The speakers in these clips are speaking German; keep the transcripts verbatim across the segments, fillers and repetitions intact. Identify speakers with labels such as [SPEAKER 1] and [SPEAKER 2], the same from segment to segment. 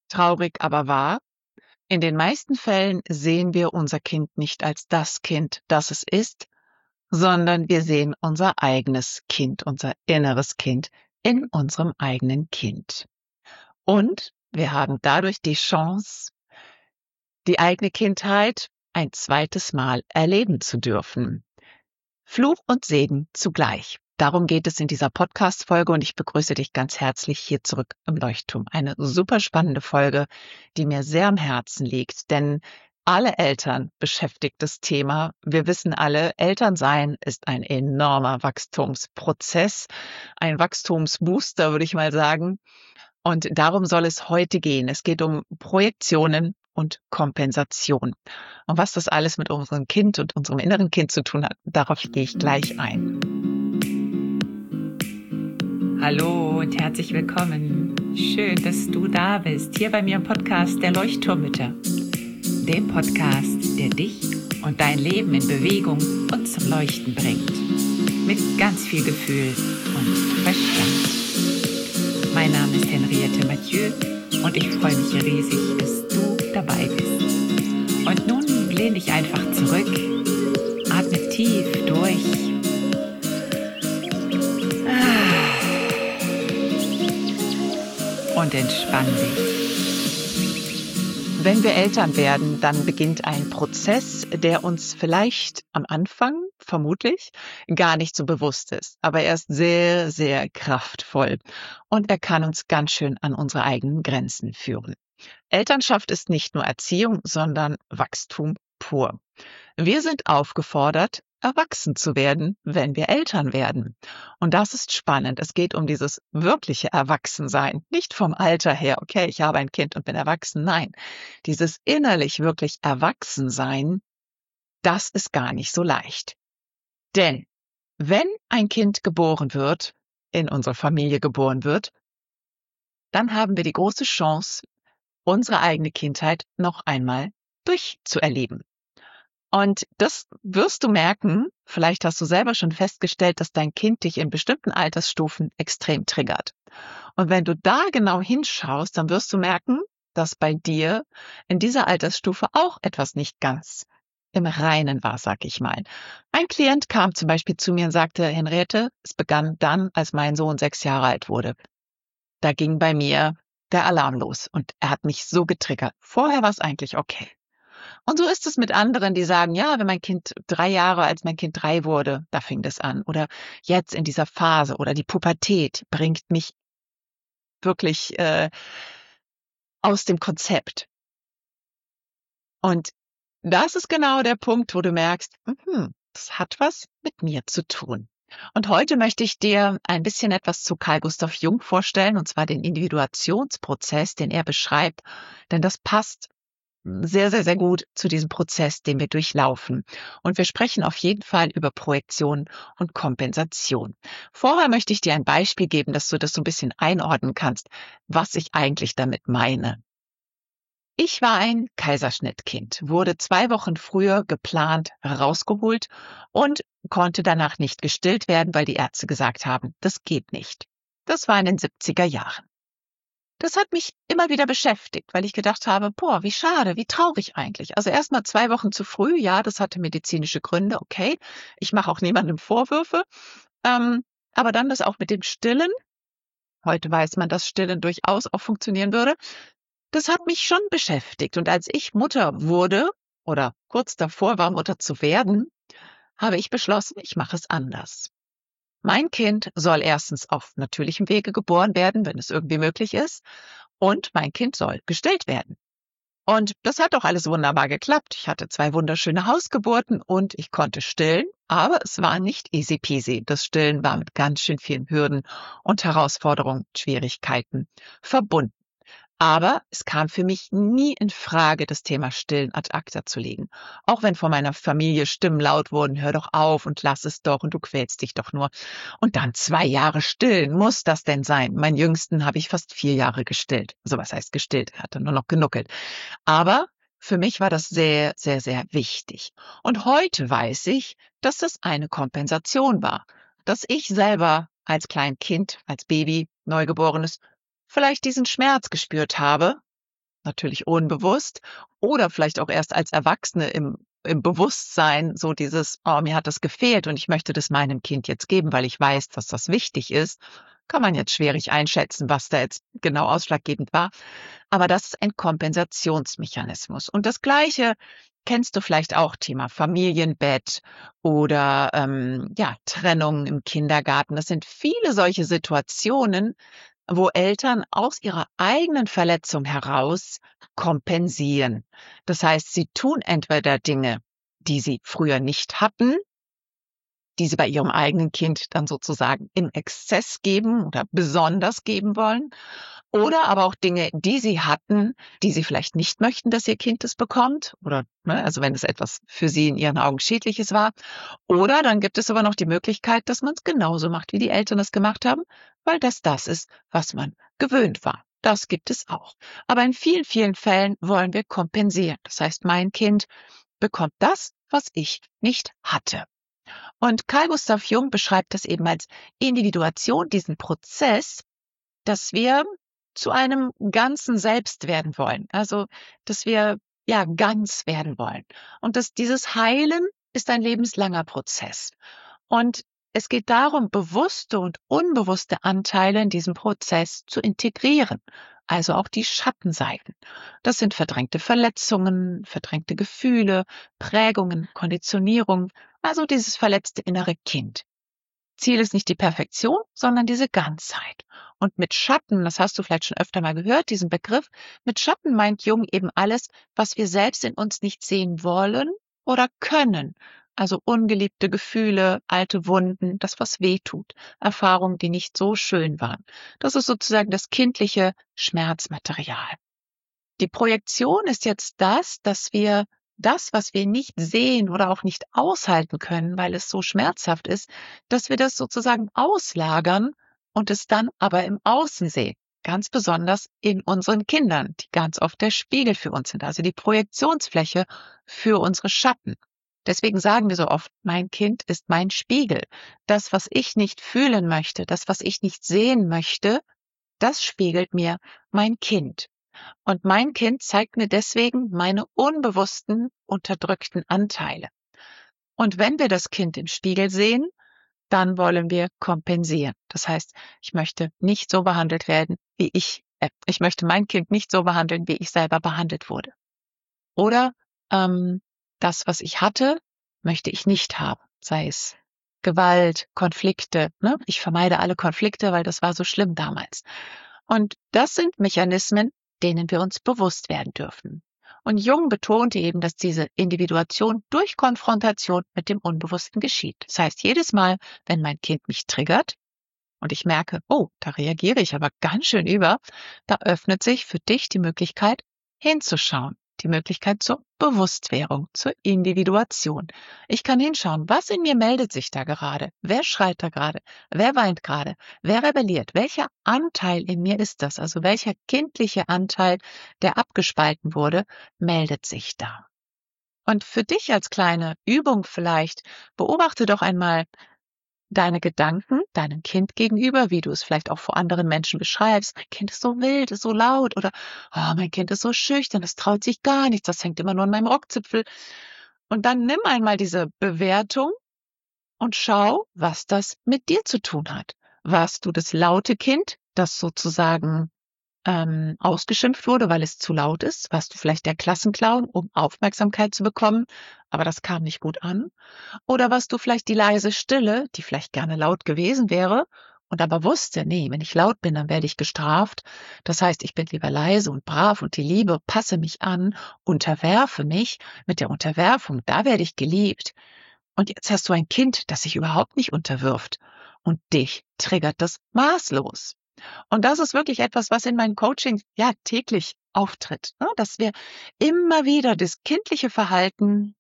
[SPEAKER 1] Traurig, aber wahr. In den meisten Fällen sehen wir unser Kind nicht als das Kind, das es ist, sondern wir sehen unser eigenes Kind, unser inneres Kind in unserem eigenen Kind. Und wir haben dadurch die Chance, die eigene Kindheit ein zweites Mal erleben zu dürfen. Fluch und Segen zugleich. Darum geht es in dieser Podcast-Folge und ich begrüße dich ganz herzlich hier zurück im Leuchtturm. Eine super spannende Folge, die mir sehr am Herzen liegt, denn alle Eltern beschäftigt das Thema. Wir wissen alle, Elternsein ist ein enormer Wachstumsprozess, ein Wachstumsbooster, würde ich mal sagen. Und darum soll es heute gehen. Es geht um Projektionen und Kompensation. Und was das alles mit unserem Kind und unserem inneren Kind zu tun hat, darauf gehe ich gleich ein.
[SPEAKER 2] Hallo und herzlich willkommen. Schön, dass du da bist, hier bei mir im Podcast der Leuchtturmmütter. Dem Podcast, der dich und dein Leben in Bewegung und zum Leuchten bringt. Mit ganz viel Gefühl und Verstand. Mein Name ist Henriette Mathieu und ich freue mich riesig, dass du dabei bist. Und nun lehn dich einfach zurück, atme tief durch. Und entspann dich.
[SPEAKER 1] Wenn wir Eltern werden, dann beginnt ein Prozess, der uns vielleicht am Anfang, vermutlich, gar nicht so bewusst ist. Aber er ist sehr, sehr kraftvoll und er kann uns ganz schön an unsere eigenen Grenzen führen. Elternschaft ist nicht nur Erziehung, sondern Wachstum pur. Wir sind aufgefordert, erwachsen zu werden, wenn wir Eltern werden. Und das ist spannend. Es geht um dieses wirkliche Erwachsensein. Nicht vom Alter her, okay, ich habe ein Kind und bin erwachsen. Nein, dieses innerlich wirklich Erwachsensein, das ist gar nicht so leicht. Denn wenn ein Kind geboren wird, in unserer Familie geboren wird, dann haben wir die große Chance, unsere eigene Kindheit noch einmal durchzuerleben. Und das wirst du merken, vielleicht hast du selber schon festgestellt, dass dein Kind dich in bestimmten Altersstufen extrem triggert. Und wenn du da genau hinschaust, dann wirst du merken, dass bei dir in dieser Altersstufe auch etwas nicht ganz im Reinen war, sag ich mal. Ein Klient kam zum Beispiel zu mir und sagte, Henriette, es begann dann, als mein Sohn sechs Jahre alt wurde. Da ging bei mir der Alarm los und er hat mich so getriggert. Vorher war es eigentlich okay. Und so ist es mit anderen, die sagen, ja, wenn mein Kind drei Jahre, als mein Kind drei wurde, da fing das an. Oder jetzt in dieser Phase oder die Pubertät bringt mich wirklich äh, aus dem Konzept. Und das ist genau der Punkt, wo du merkst, mhm, das hat was mit mir zu tun. Und heute möchte ich dir ein bisschen etwas zu Carl Gustav Jung vorstellen, und zwar den Individuationsprozess, den er beschreibt, denn das passt sehr, sehr, sehr gut zu diesem Prozess, den wir durchlaufen. Und wir sprechen auf jeden Fall über Projektion und Kompensation. Vorher möchte ich dir ein Beispiel geben, dass du das so ein bisschen einordnen kannst, was ich eigentlich damit meine. Ich war ein Kaiserschnittkind, wurde zwei Wochen früher geplant rausgeholt und konnte danach nicht gestillt werden, weil die Ärzte gesagt haben, das geht nicht. Das war in den siebziger Jahren. Das hat mich immer wieder beschäftigt, weil ich gedacht habe, boah, wie schade, wie traurig eigentlich. Also erstmal zwei Wochen zu früh, ja, das hatte medizinische Gründe, okay. Ich mache auch niemandem Vorwürfe. Ähm, aber dann das auch mit dem Stillen. Heute weiß man, dass Stillen durchaus auch funktionieren würde. Das hat mich schon beschäftigt. Und als ich Mutter wurde oder kurz davor war, Mutter zu werden, habe ich beschlossen, ich mache es anders. Mein Kind soll erstens auf natürlichem Wege geboren werden, wenn es irgendwie möglich ist. Und mein Kind soll gestillt werden. Und das hat doch alles wunderbar geklappt. Ich hatte zwei wunderschöne Hausgeburten und ich konnte stillen. Aber es war nicht easy peasy. Das Stillen war mit ganz schön vielen Hürden und Herausforderungen, Schwierigkeiten verbunden. Aber es kam für mich nie in Frage, das Thema Stillen ad acta zu legen. Auch wenn von meiner Familie Stimmen laut wurden, hör doch auf und lass es doch und du quälst dich doch nur. Und dann zwei Jahre stillen, muss das denn sein? Mein Jüngsten habe ich fast vier Jahre gestillt. Also was heißt gestillt? Er hatte nur noch genuckelt. Aber für mich war das sehr, sehr, sehr wichtig. Und heute weiß ich, dass das eine Kompensation war. Dass ich selber als Kleinkind, als Baby, Neugeborenes, vielleicht diesen Schmerz gespürt habe natürlich unbewusst oder vielleicht auch erst als Erwachsene im, im Bewusstsein, so dieses, oh, mir hat das gefehlt und ich möchte das meinem Kind jetzt geben, weil ich weiß, dass das wichtig ist, kann man jetzt schwierig einschätzen, was da jetzt genau ausschlaggebend war. Aber das ist ein Kompensationsmechanismus. Und das Gleiche kennst du vielleicht auch, Thema Familienbett oder ähm, ja, Trennung im Kindergarten. Das sind viele solche Situationen, wo Eltern aus ihrer eigenen Verletzung heraus kompensieren. Das heißt, sie tun entweder Dinge, die sie früher nicht hatten, die sie bei ihrem eigenen Kind dann sozusagen im Exzess geben oder besonders geben wollen. Oder aber auch Dinge, die sie hatten, die sie vielleicht nicht möchten, dass ihr Kind es bekommt. Oder, ne, also wenn es etwas für sie in ihren Augen Schädliches war. Oder dann gibt es aber noch die Möglichkeit, dass man es genauso macht, wie die Eltern es gemacht haben, weil das das ist, was man gewöhnt war. Das gibt es auch. Aber in vielen, vielen Fällen wollen wir kompensieren. Das heißt, mein Kind bekommt das, was ich nicht hatte. Und Carl Gustav Jung beschreibt das eben als Individuation, diesen Prozess, dass wir zu einem ganzen Selbst werden wollen. Also, dass wir ja ganz werden wollen. Und dass dieses Heilen ist ein lebenslanger Prozess. Und es geht darum, bewusste und unbewusste Anteile in diesem Prozess zu integrieren. Also auch die Schattenseiten. Das sind verdrängte Verletzungen, verdrängte Gefühle, Prägungen, Konditionierung, also dieses verletzte innere Kind. Ziel ist nicht die Perfektion, sondern diese Ganzheit. Und mit Schatten, das hast du vielleicht schon öfter mal gehört, diesen Begriff, mit Schatten meint Jung eben alles, was wir selbst in uns nicht sehen wollen oder können. Also ungeliebte Gefühle, alte Wunden, das, was weh tut, Erfahrungen, die nicht so schön waren. Das ist sozusagen das kindliche Schmerzmaterial. Die Projektion ist jetzt das, dass wir das, was wir nicht sehen oder auch nicht aushalten können, weil es so schmerzhaft ist, dass wir das sozusagen auslagern und es dann aber im Außen sehen. Ganz besonders in unseren Kindern, die ganz oft der Spiegel für uns sind, also die Projektionsfläche für unsere Schatten. Deswegen sagen wir so oft, mein Kind ist mein Spiegel. Das, was ich nicht fühlen möchte, das, was ich nicht sehen möchte, das spiegelt mir mein Kind. Und mein Kind zeigt mir deswegen meine unbewussten, unterdrückten Anteile. Und wenn wir das Kind im Spiegel sehen, dann wollen wir kompensieren. Das heißt, ich möchte nicht so behandelt werden, wie ich, äh, ich möchte mein Kind nicht so behandeln, wie ich selber behandelt wurde. Oder ähm, das, was ich hatte, möchte ich nicht haben. Sei es Gewalt, Konflikte. Ne? Ich vermeide alle Konflikte, weil das war so schlimm damals. Und das sind Mechanismen, denen wir uns bewusst werden dürfen. Und Jung betonte eben, dass diese Individuation durch Konfrontation mit dem Unbewussten geschieht. Das heißt, jedes Mal, wenn mein Kind mich triggert und ich merke, oh, da reagiere ich aber ganz schön über, da öffnet sich für dich die Möglichkeit, hinzuschauen. Die Möglichkeit zur Bewusstwerdung, zur Individuation. Ich kann hinschauen, was in mir meldet sich da gerade? Wer schreit da gerade? Wer weint gerade? Wer rebelliert? Welcher Anteil in mir ist das? Also welcher kindliche Anteil, der abgespalten wurde, meldet sich da? Und für dich als kleine Übung vielleicht, beobachte doch einmal deine Gedanken deinem Kind gegenüber, wie du es vielleicht auch vor anderen Menschen beschreibst. Mein Kind ist so wild, ist so laut oder oh, mein Kind ist so schüchtern, es traut sich gar nichts, das hängt immer nur an meinem Rockzipfel. Und dann nimm einmal diese Bewertung und schau, was das mit dir zu tun hat. Warst du das laute Kind, das sozusagen ähm, ausgeschimpft wurde, weil es zu laut ist? Warst du vielleicht der Klassenclown, um Aufmerksamkeit zu bekommen, aber das kam nicht gut an? Oder warst du vielleicht die leise Stille, die vielleicht gerne laut gewesen wäre und aber wusste, nee, wenn ich laut bin, dann werde ich gestraft. Das heißt, ich bin lieber leise und brav und die Liebe, passe mich an, unterwerfe mich. Mit der Unterwerfung, da werde ich geliebt. Und jetzt hast du ein Kind, das sich überhaupt nicht unterwirft. Und dich triggert das maßlos. Und das ist wirklich etwas, was in meinen Coachings ja täglich auftritt, ne? Dass wir immer wieder das kindliche Verhalten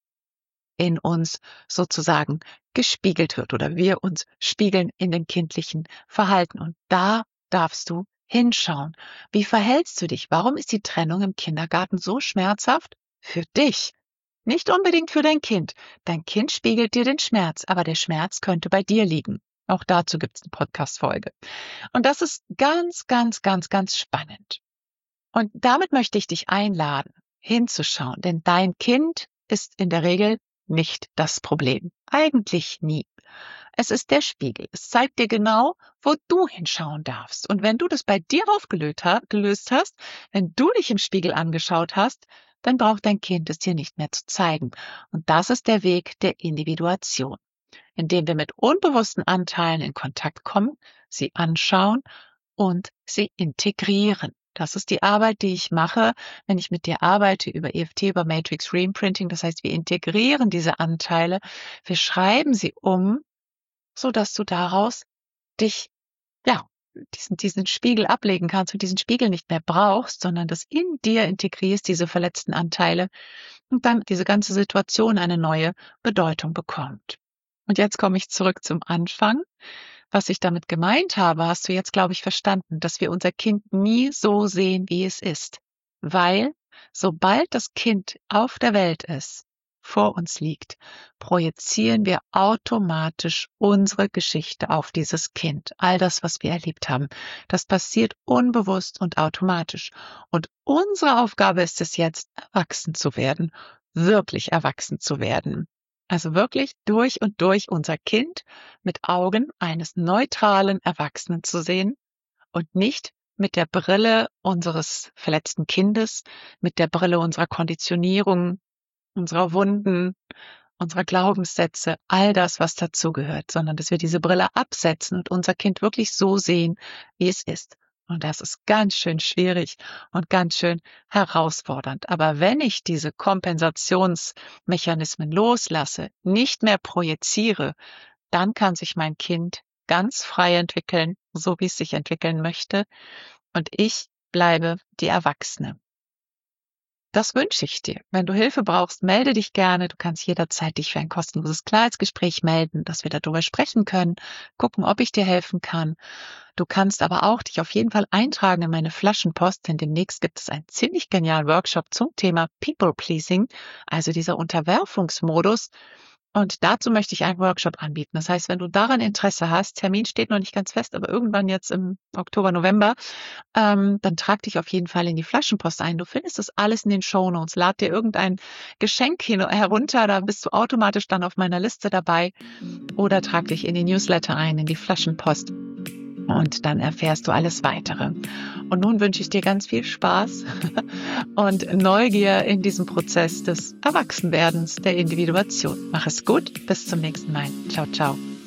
[SPEAKER 1] in uns sozusagen gespiegelt wird oder wir uns spiegeln in dem kindlichen Verhalten. Und da darfst du hinschauen. Wie verhältst du dich? Warum ist die Trennung im Kindergarten so schmerzhaft? Für dich. Nicht unbedingt für dein Kind. Dein Kind spiegelt dir den Schmerz, aber der Schmerz könnte bei dir liegen. Auch dazu gibt es eine Podcast-Folge. Und das ist ganz, ganz, ganz, ganz spannend. Und damit möchte ich dich einladen, hinzuschauen, denn dein Kind ist in der Regel nicht das Problem. Eigentlich nie. Es ist der Spiegel. Es zeigt dir genau, wo du hinschauen darfst. Und wenn du das bei dir aufgelöst hast, wenn du dich im Spiegel angeschaut hast, dann braucht dein Kind es dir nicht mehr zu zeigen. Und das ist der Weg der Individuation, indem wir mit unbewussten Anteilen in Kontakt kommen, sie anschauen und sie integrieren. Das ist die Arbeit, die ich mache, wenn ich mit dir arbeite über E F T, über Matrix Reimprinting. Das heißt, wir integrieren diese Anteile, wir schreiben sie um, so dass du daraus dich, ja, diesen, diesen Spiegel ablegen kannst und diesen Spiegel nicht mehr brauchst, sondern das in dir integrierst, diese verletzten Anteile, und dann diese ganze Situation eine neue Bedeutung bekommt. Und jetzt komme ich zurück zum Anfang. Was ich damit gemeint habe, hast du jetzt, glaube ich, verstanden, dass wir unser Kind nie so sehen, wie es ist. Weil sobald das Kind auf der Welt ist, vor uns liegt, projizieren wir automatisch unsere Geschichte auf dieses Kind. All das, was wir erlebt haben, das passiert unbewusst und automatisch. Und unsere Aufgabe ist es jetzt, erwachsen zu werden, wirklich erwachsen zu werden. Also wirklich durch und durch unser Kind mit Augen eines neutralen Erwachsenen zu sehen und nicht mit der Brille unseres verletzten Kindes, mit der Brille unserer Konditionierung, unserer Wunden, unserer Glaubenssätze, all das, was dazugehört, sondern dass wir diese Brille absetzen und unser Kind wirklich so sehen, wie es ist. Und das ist ganz schön schwierig und ganz schön herausfordernd. Aber wenn ich diese Kompensationsmechanismen loslasse, nicht mehr projiziere, dann kann sich mein Kind ganz frei entwickeln, so wie es sich entwickeln möchte. Und ich bleibe die Erwachsene. Das wünsche ich dir. Wenn du Hilfe brauchst, melde dich gerne. Du kannst jederzeit dich für ein kostenloses Klarheitsgespräch melden, dass wir darüber sprechen können, gucken, ob ich dir helfen kann. Du kannst aber auch dich auf jeden Fall eintragen in meine Flaschenpost, denn demnächst gibt es einen ziemlich genialen Workshop zum Thema People Pleasing, also dieser Unterwerfungsmodus. Und dazu möchte ich einen Workshop anbieten. Das heißt, wenn du daran Interesse hast, Termin steht noch nicht ganz fest, aber irgendwann jetzt im Oktober, November, ähm, dann trag dich auf jeden Fall in die Flaschenpost ein. Du findest das alles in den Shownotes. Lad dir irgendein Geschenk hin, herunter, da bist du automatisch dann auf meiner Liste dabei. Oder trag dich in die Newsletter ein, in die Flaschenpost. Und dann erfährst du alles Weitere. Und nun wünsche ich dir ganz viel Spaß und Neugier in diesem Prozess des Erwachsenwerdens, der Individuation. Mach es gut, bis zum nächsten Mal. Ciao, ciao.